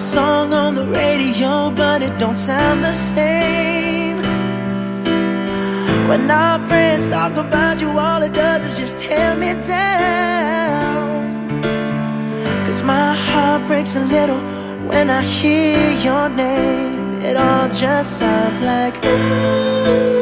song on the radio, but it don't sound the same. When our friends talk about you, all it does is just tear me down. 'Cause my heart breaks a little when I hear your name. It all just sounds like ooh.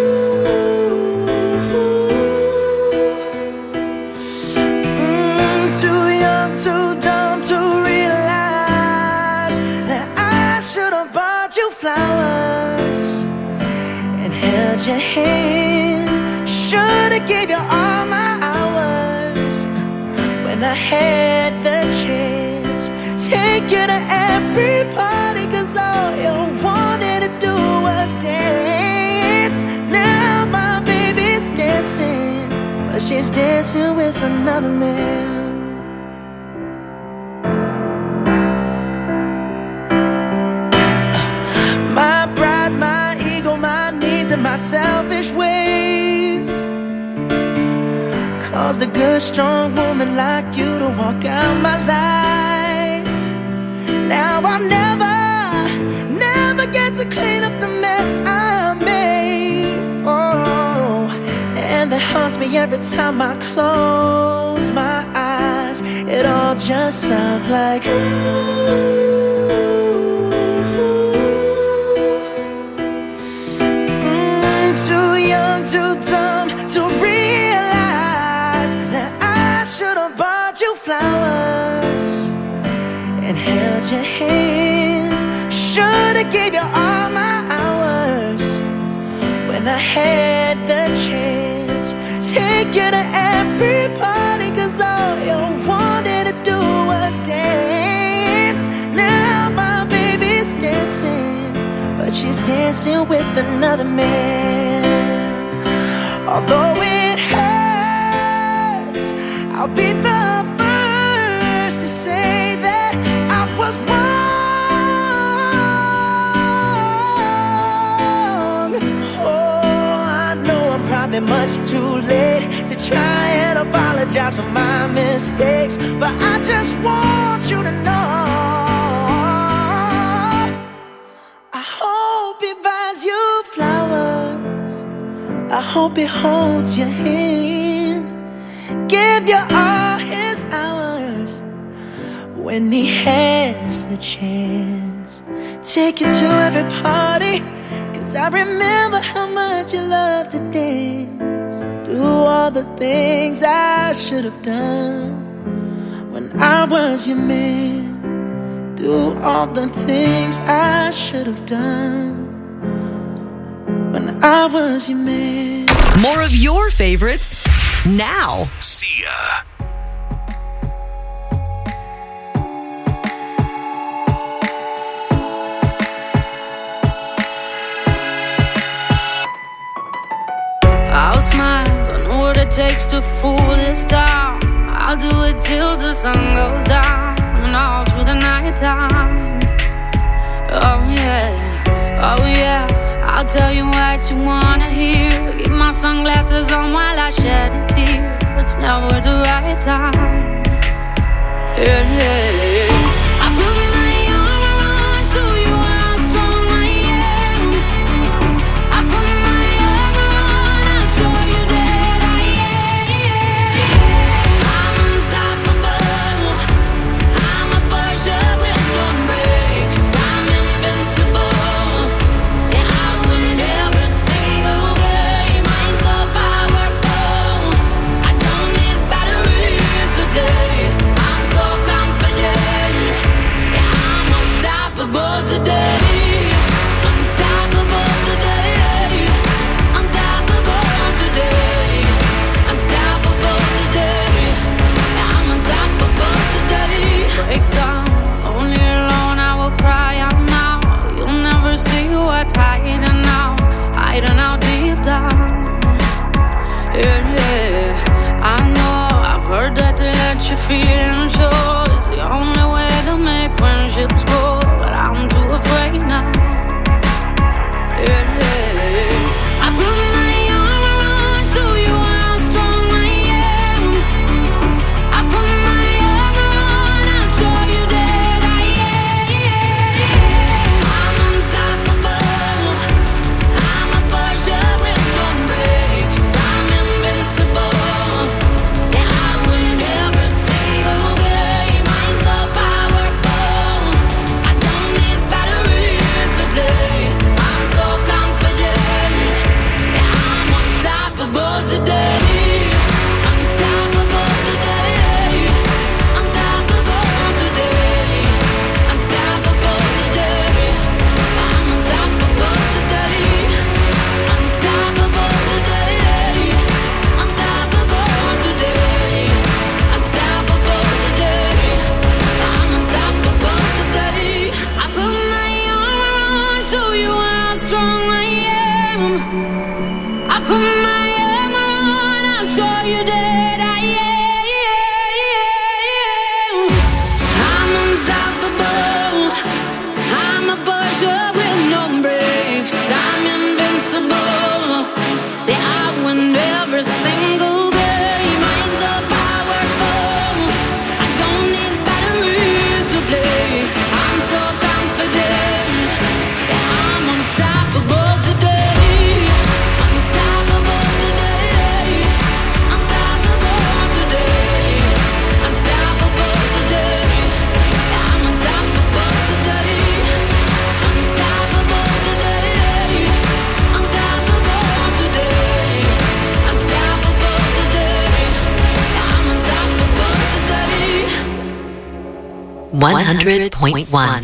Too young, too dumb to realize that I should have bought you flowers and held your hand. Should have gave you all my hours when I had the chance. Take you to every party, 'cause all you wanted to do was dance. Now my baby's dancing, but she's dancing with another man. My pride, my ego, my needs, and my selfish ways caused a good, strong woman like you to walk out my life. Now I'll never get to clean up the mess I made. Oh, and that haunts me every time I close my eyes. It all just sounds like ooh. Too young, too dumb to realize that I should have bought you flowers and held your hand. Should have gave you all my hours when I had the chance. Take you to every party, 'cause all you wanted to do was dance. Now my baby's dancing, but she's dancing with another man. Although it hurts, I'll be the first to say that I was wrong. Oh, I know I'm probably much too late to try and apologize for my mistakes, but I just want you to know I hope he holds your hand, give you all his hours when he has the chance. Take you to every party, 'cause I remember how much you loved to dance. Do all the things I should have done when I was your man. Do all the things I should have done when I was your man. More of your favorites now. Sia. I'll smile, I know what it takes to fool this town. I'll do it till the sun goes down and all through the night time. Oh yeah, oh yeah, I'll tell you what you wanna hear. Keep my sunglasses on while I shed a tear. It's never the right time. Yeah, yeah, yeah. I put my arm around so you how strong I am. I put my arm around and show you that I am. I'm unstoppable. I'm a Porsche with no brakes. I'm invincible. Yeah, I win every single game. I'm so powerful. I don't need batteries to play. I'm so confident. Yeah, I'm unstoppable today. Unstoppable today. Unstoppable today. Unstoppable today. Yeah, I'm unstoppable today. Break down, only alone I will cry out now. You'll never see what's hiding now, hiding out deep down. Yeah, yeah. I know I've heard that to let you feel and show is the only way to make friendships grow, but I'm too afraid now. Yeah, yeah. I put my arm around so you how strong I am. I put my arm around and show you that I am. unstoppable today. Unstoppable today. Unstoppable today. Unstoppable today. I'm unstoppable today. Unstoppable today. Unstoppable today. Unstoppable today. I'm unstoppable today. I put my armor on, show you how strong I am. I put my armor on, I'll show you that I am. I'm unstoppable. I'm a pusher with no brakes. I'm invincible. Yeah, I win every single game. Minds are powerful. I don't need batteries to play. I'm so confident. Yeah, I'm unstoppable today. Unstoppable today. Unstoppable today. Unstoppable today. Yeah, I'm unstoppable today. Unstoppable today. Unstoppable today. Unstoppable today. Yeah, I'm unstoppable today. 100.1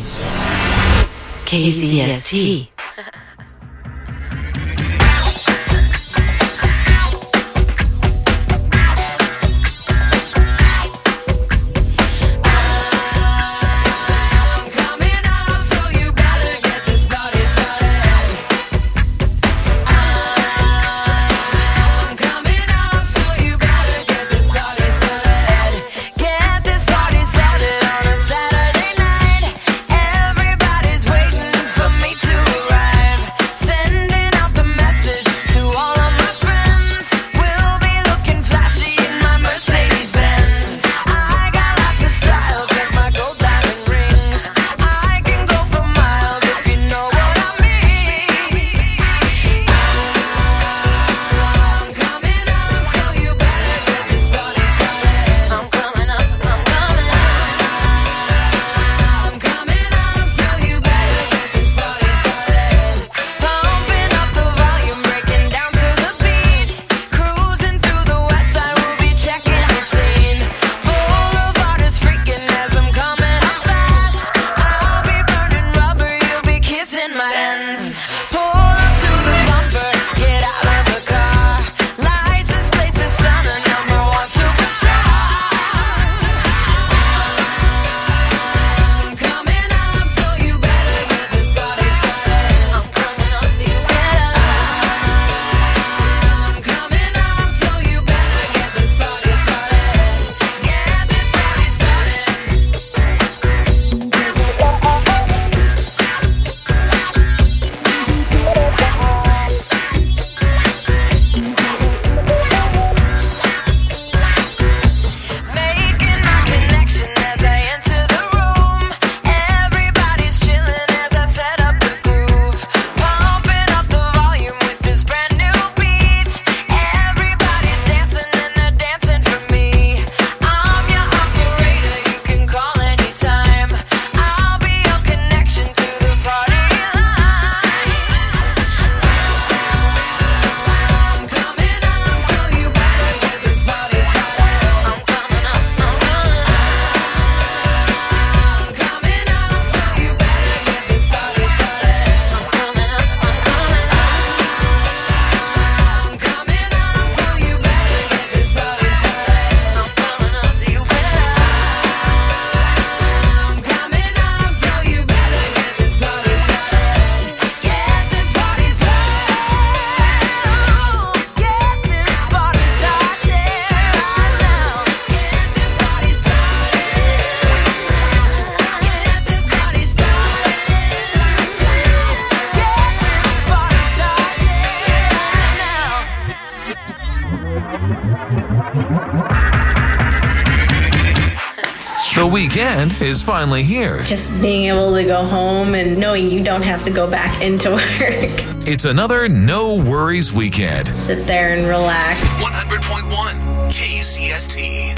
KZST. Coming up, so you better get this party started. I'm coming up, so you better get this party started. Get this party started on a Saturday night. Everybody's waiting for me to arrive. Sending out the message to all of my friends. We'll be looking flashy in my Mercedes Benz. I got lots of style, check my gold diamond rings. I can go for miles if you know what I mean. I'm coming up, so you better get this party started. I'm coming up, I'm coming up. I'm coming up, so you better get this party started. Pumping up the volume, breaking down to the beat. Cruising through the west side, we'll be checking the scene. Boulevard is freaking as I'm coming up fast. I'll be burning rubber, you'll be kissing my hands. Pull up to the bumper, get out of the car. License plates is stunning, number one superstar. I'm coming up, so you better get this party started. I'm coming up, so you better. I'm coming up, so you better get this party started. Get this party started. Making my connection as I enter the room. Everybody's chilling as I set up the groove. Pumping up the volume with this brand new beat. Everybody's dancing and they're dancing for me. I'm your operator, you can call anytime. I'll be your connection to the party line. I'm coming up, so you better get this party started. I'm coming up, I'm coming up. I'm coming up, so you better get this party started. I'm coming up, I'm coming up. I'm coming up, so you better get this party started. I'm coming up, so you better. I'm coming up, so you better get this party started. Get this party started. Get this party started right now. Get this party started. Get this party started. The weekend is finally here. Just being able to go home and knowing you don't have to go back into work. It's another no worries weekend. Sit there and relax. 100.1 KCST.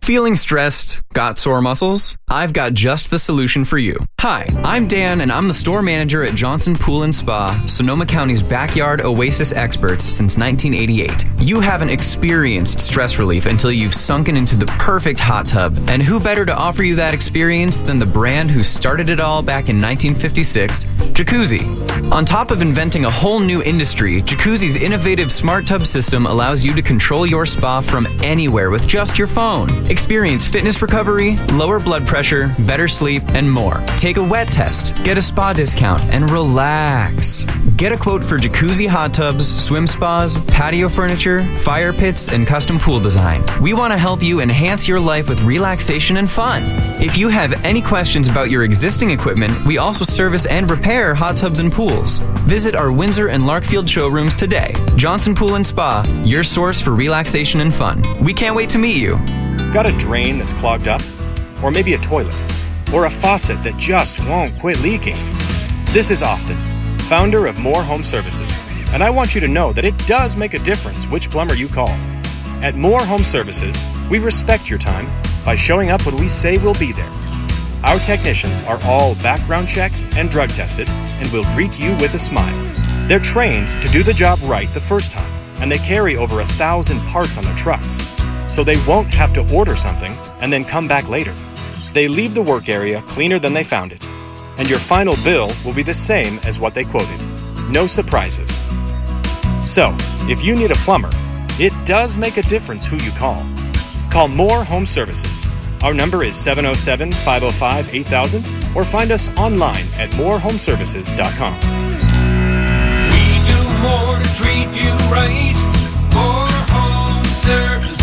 Feeling stressed? Got sore muscles? I've got just the solution for you. Hi, I'm Dan, and I'm the store manager at Johnson Pool & Spa, Sonoma County's backyard oasis experts since 1988. You haven't experienced stress relief until you've sunken into the perfect hot tub. And who better to offer you that experience than the brand who started it all back in 1956, Jacuzzi. On top of inventing a whole new industry, Jacuzzi's innovative smart tub system allows you to control your spa from anywhere with just your phone. Experience fitness recovery, lower blood pressure, better sleep, and more. Take a wet test, get a spa discount, and relax. Get a quote for jacuzzi hot tubs, swim spas, patio furniture, fire pits, and custom pool design. We want to help you enhance your life with relaxation and fun. If you have any questions about your existing equipment, we also service and repair hot tubs and pools. Visit our Windsor and Larkfield showrooms today. Johnson Pool & Spa, your source for relaxation and fun. We can't wait to meet you. Got a drain that's clogged up? Or maybe a toilet? Or a faucet that just won't quit leaking? This is Austin, founder of More Home Services, and I want you to know that it does make a difference which plumber you call. At More Home Services, we respect your time by showing up when we say we'll be there. Our technicians are all background checked and drug tested and will greet you with a smile. They're trained to do the job right the first time, and they carry over 1,000 parts on their trucks, so they won't have to order something and then come back later. They leave the work area cleaner than they found it, and your final bill will be the same as what they quoted. No surprises. So, if you need a plumber, it does make a difference who you call. Call More Home Services. Our number is 707-505-8000 or find us online at morehomeservices.com. We do more to treat you right. More Home Services.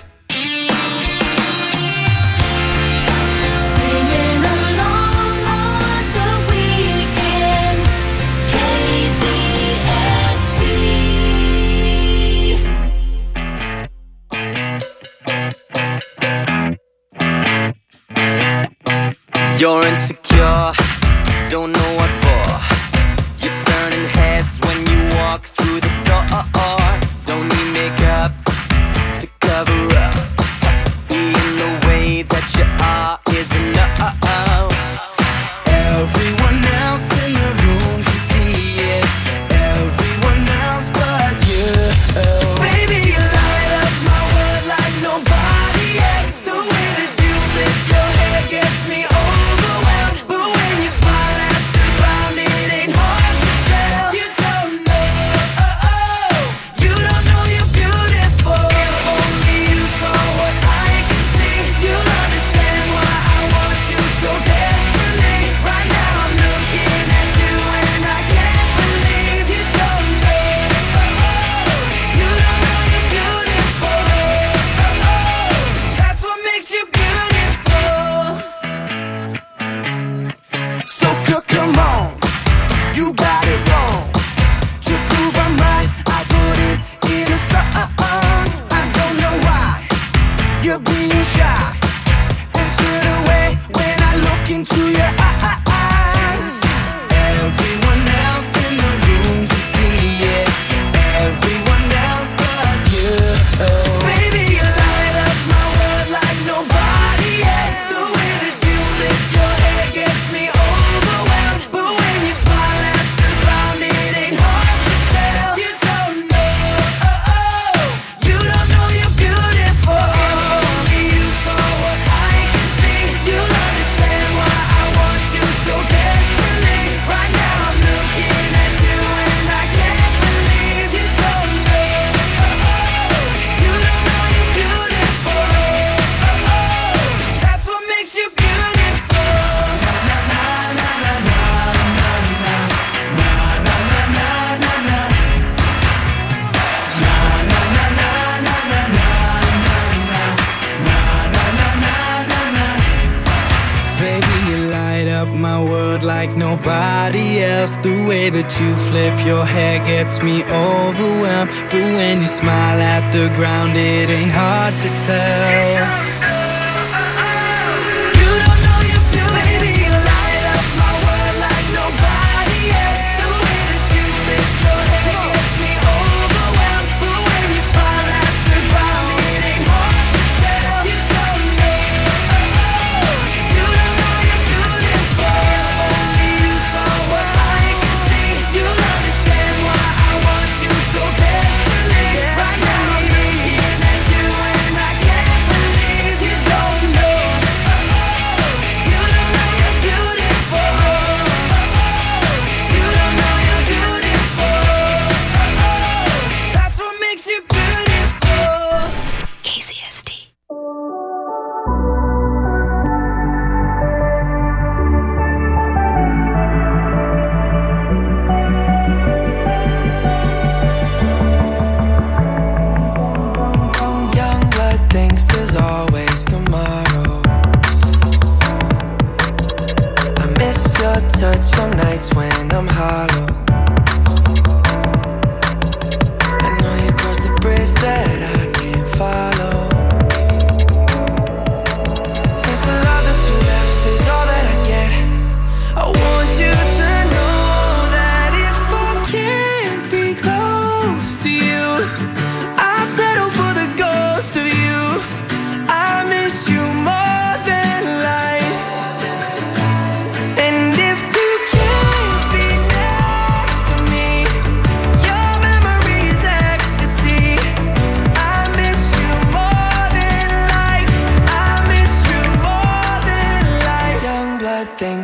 Singing along on the weekend, KZST. You're insecure, don't know what for. You're turning heads when you walk through the door. Don't need makeup to cover up. Being the way that you are is enough. Everyone else in the room can see it. Everyone else but you. Baby, you light up my world like nobody else. The way that you flip your hair gets me overwhelmed. But when you smile at the ground, it ain't hard to tell. You don't know, you don't know you're beautiful. If only you saw what I can see, you'll understand why I want you so desperately. Right now I'm looking at you and I can't believe you don't know, you don't know you're beautiful. That's what makes you beautiful. So come on, you got it wrong. To prove I'm right, I put it in a song. I don't know why you're being shy and turn away when I look into your eyes. Everyone else in the room can see it. Everyone else but you. Baby, you light up my world like nobody else. The way that you flip your hair gets me overwhelmed. But when you smile at the ground, it ain't hard to tell. You don't know, you don't know you're beautiful. If only you saw what I can see, you'll understand why I want you so desperately. Right now I'm looking at you and I can't believe you don't know, you don't know you're beautiful. That's what makes you beautiful. Baby, you light up my world like nobody else. The way that you flip your hair gets me overwhelmed. But when you smile at the ground, it ain't hard to tell. You don't know you're beautiful. Baby, you light up my world like nobody else. The way that you flip your hair gets me overwhelmed. But when you smile at the ground, it ain't hard to tell. You don't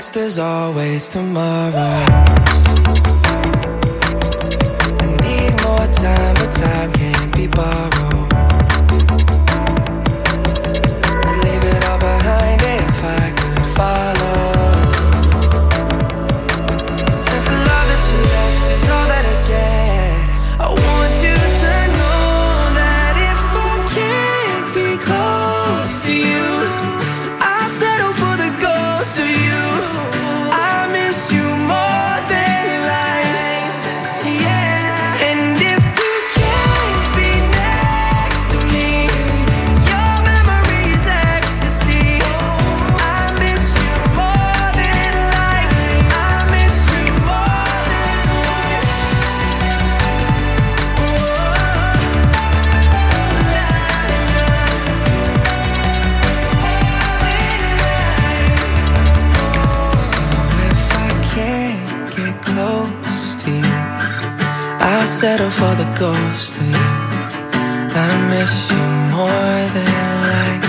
thinks there's always tomorrow. I need more time, but time can't be borrowed. I'd leave it all behind if I could follow. Since the love that you left is all that I get, I want you to know that if I can't be close to you, I'll settle for the ghost of you. I miss you more than life, yeah. And if you can't be next to me, your memory is ecstasy. I miss you more than life. I miss you more than life. So if I can't get close to you, I'll settle for the ghost of you. I miss you more than life.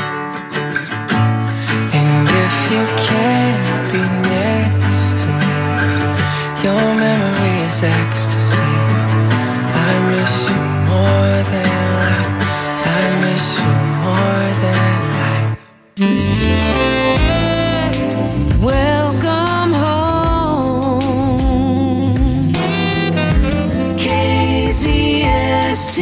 And if you can't be next to me, your memory is ecstasy. I miss you more than life. I miss you more than life. Welcome home, KZST.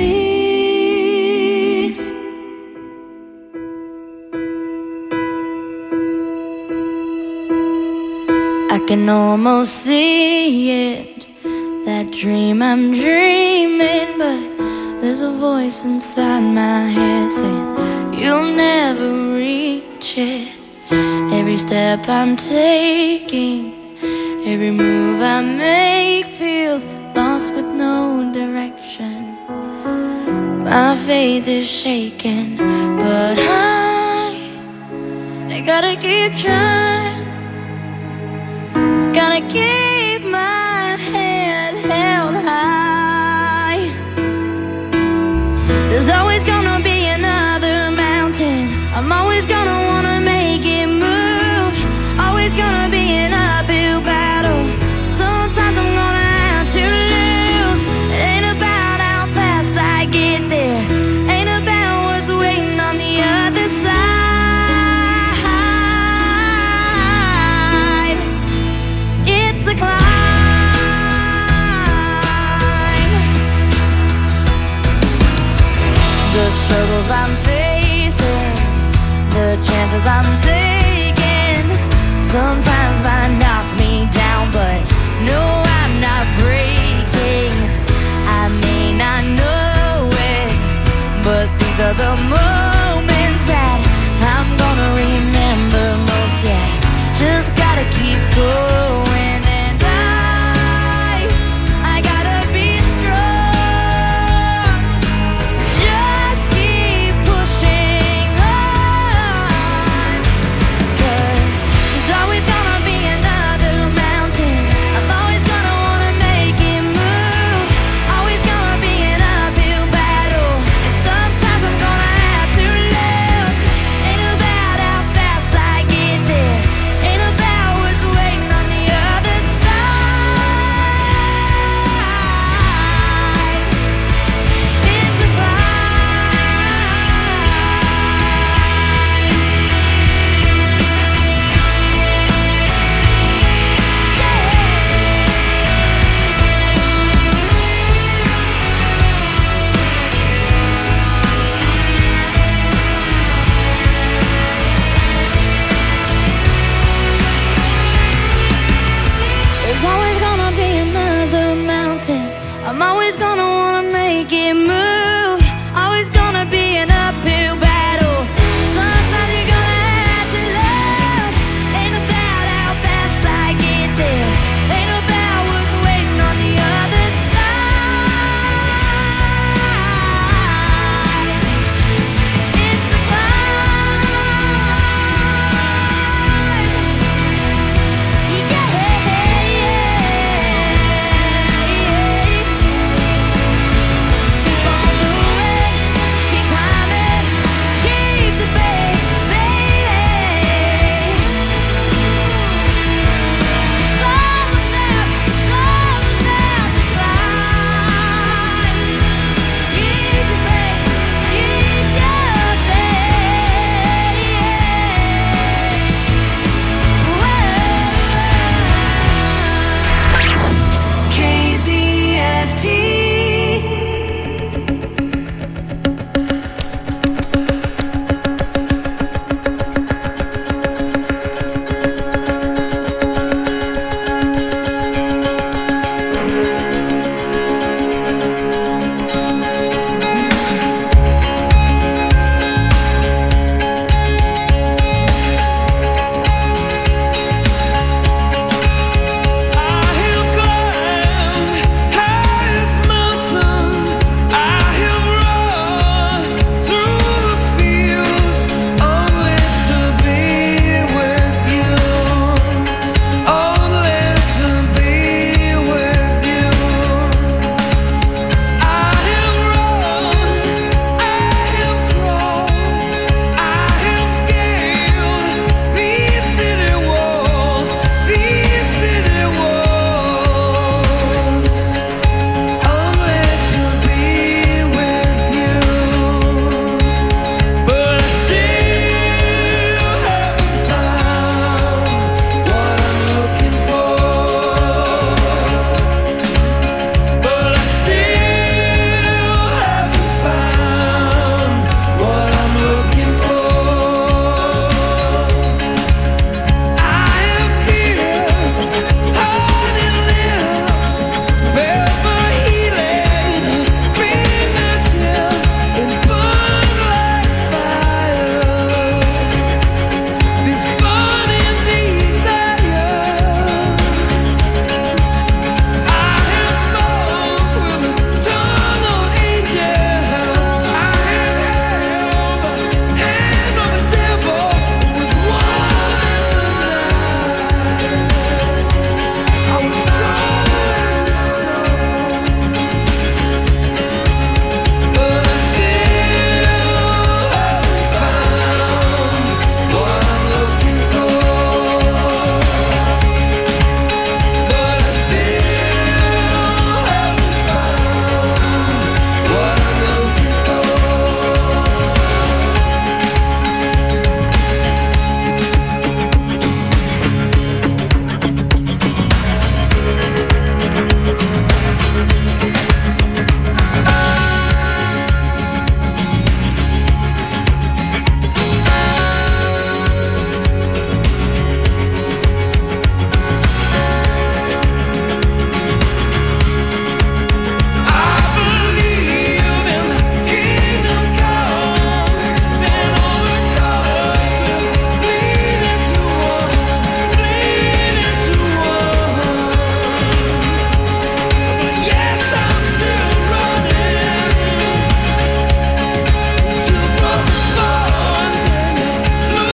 I can almost see it, that dream I'm dreaming, but there's a voice inside my head saying you'll never reach it. Every step I'm taking, every move I make feels lost with no direction. My faith is shaken, but I gotta keep trying. Gotta keep my head held high. There's always gonna be another mountain. I'm always gonna wanna make it move. Always gonna be an uphill battle. Sometimes I'm gonna have to lose. It ain't about how fast I get there. Ain't about what's waiting on the other side. It's the climb. The struggles I'm facing, the chances I'm taking, sometimes might knock me down, but no, I'm not breaking. I may not know it, but these are the moments